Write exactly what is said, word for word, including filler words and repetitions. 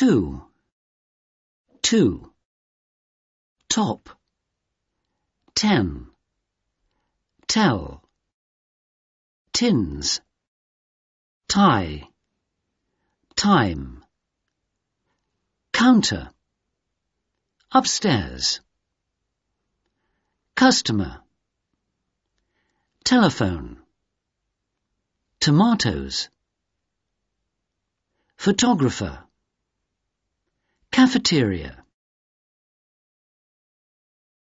Two. Two. Top. Ten. Tell. Tins. Tie. Time. Counter. Upstairs. Customer. Telephone. Tomatoes. Photographer. Cafeteria.